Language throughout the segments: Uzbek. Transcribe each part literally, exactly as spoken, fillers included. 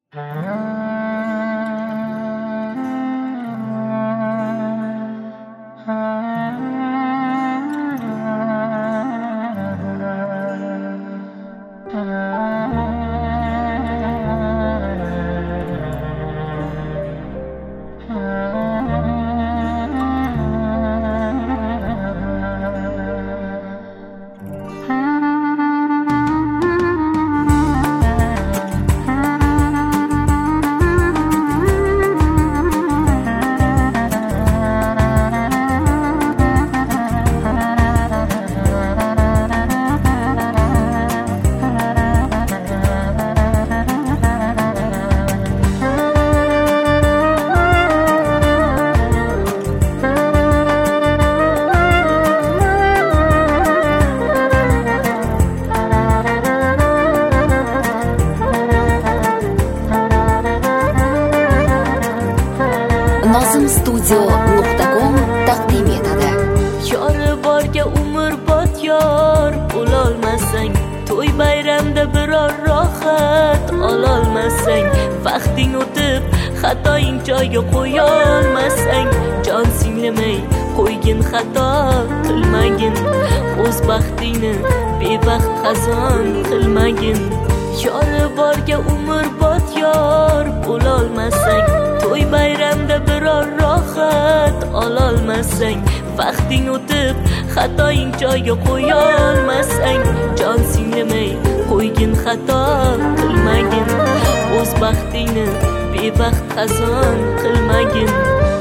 Nozim studio nuqta com taqdim etadi. Yori borga umrbod yor bo'lolmasang, to'y bayramda biror rohat ololmasang, vaqting o'tib xatoing joyiga qo'yolmasang, jon singlimay qo'ygin xato qilmagin, o'z baxtingni bebaxt xazon qilmagin. Yori borga umrbod yor bo'lolmasang, to'y bayramda biror rohat ololmasang, vaqting o'tib xatoing joyiga qo'yolmasang, jon singlimay qo'ygin xato qilmagin, o'z baxtingni bebaxt xazon qilmagin.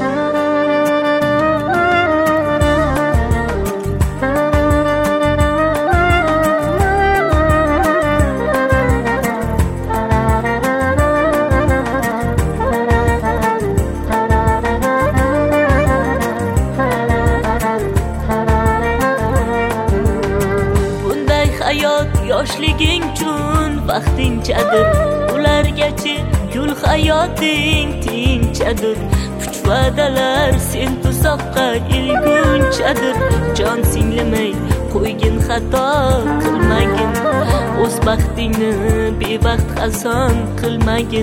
Yoshliging chun vaqtingchadir, ulargachi gul hayoting tinchadir. Puch va'dalar sen tuzoqqa ilgunchadir, jon singlimay qo'ygin xato qilmagin, o'z baxtingni bebaxt xazon qilmagin.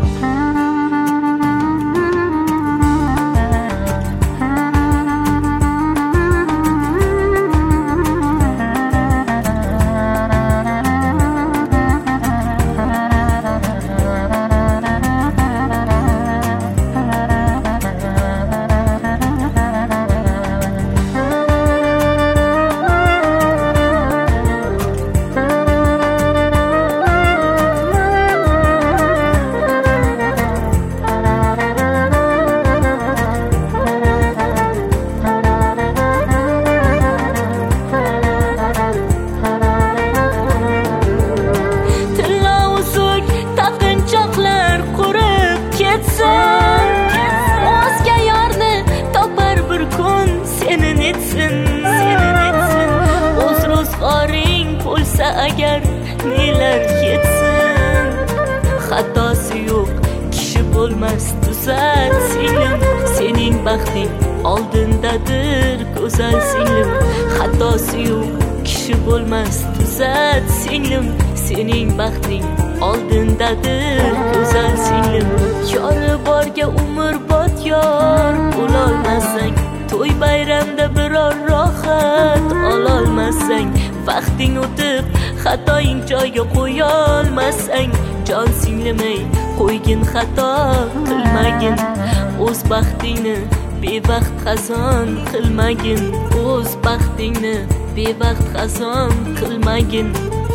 Agar nelar yetsin, xatosi yo'q kishi bo'lmas tuzat singlim, sening baxting oldindadir go'zal singlim. Xatosi yo'q kishi bo'lmas tuzat singlim, sening baxting oldindadir go'zal singlim. Yori borga umrbod yor bo'lolmasang, to'y bayramda biror rohat ololmasang, vaqting o'tib xatoing joyiga qo'yolmasang, jon singlimay qo'ygin xato qilmagin, o'z baxtingni bebaxt xazon qilmagin, o'z baxtingni bebaxt xazon qilmagin.